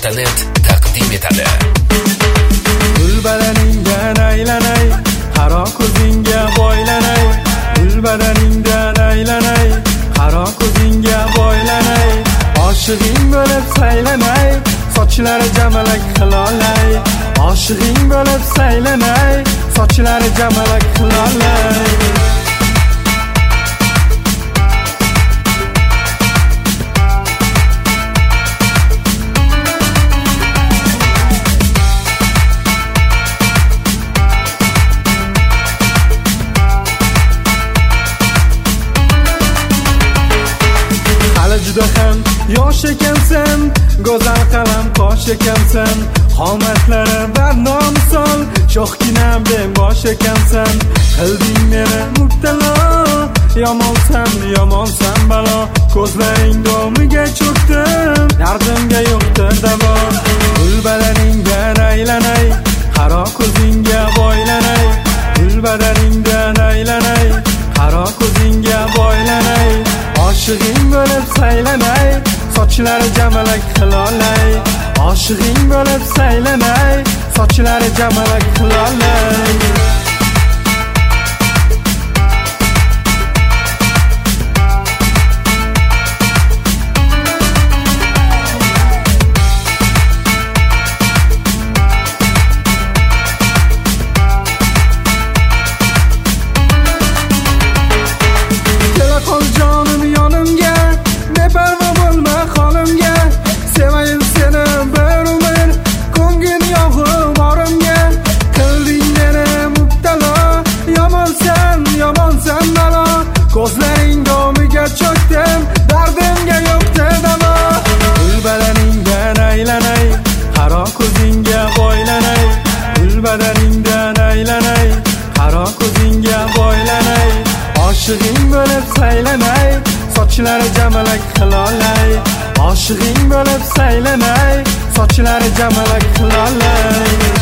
Gulbaraning.net taqdim etadi. Gulbaraningdan aylanay, qaro ko'zingga boylanay. Gulbaraningdan aylanay, qaro ko'zingga boylanay. Oshig'ing bo'lib saylanay, sochlari jamalak qilolay. Oshig'ing bo'lib saylanay, sochlari jamalak qilolay. Juda ham yosh ekansan, go'zal qalam qosh ekansan, qomatlari barnomsol, sho'xginam bosh ekansan. Qilding meni mubtalo, yomonsan balo. Ko'zlaring domiga cho'kdim, dardimga yo'qdir davo. Gulbaraningdan aylanay, qaro ko'zingga boylanay. Gulbaraningdan aylanay, qaro ko'zingga boylanay. Oshig'ing bo'lib saylanay, sochlari jamalak qilolay. Oshig'ing bo'lib saylanay, sochlari jamalak qilolay. Ko'zlaring domiga cho'kdim, dardimga yo'qdir davo. Gulbaraningdan aylanay, qaro ko'zingga boylanay. Gulbaraningdan aylanay, qaro ko'zingga boylanay. Oshig'ing bo'lib saylanay, sochlari jamalak qilolay. Oshig'ing bo'lib saylanay, sochlari jamalak qilolay.